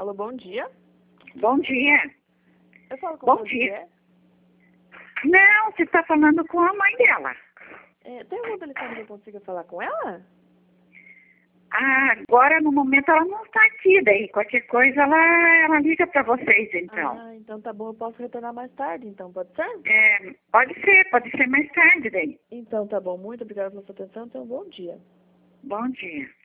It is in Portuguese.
Alô, bom dia. Bom dia. Eu falo com Bom você. dia. Não, você está falando com a mãe dela. Tem algum telefone que eu consiga falar com ela? Ah, agora no momento ela não está aqui, daí qualquer coisa ela liga para vocês então. Ah, então tá bom, eu posso retornar mais tarde, então, pode ser? Pode ser mais tarde daí. Então tá bom, muito obrigada pela sua atenção, então bom dia. Bom dia.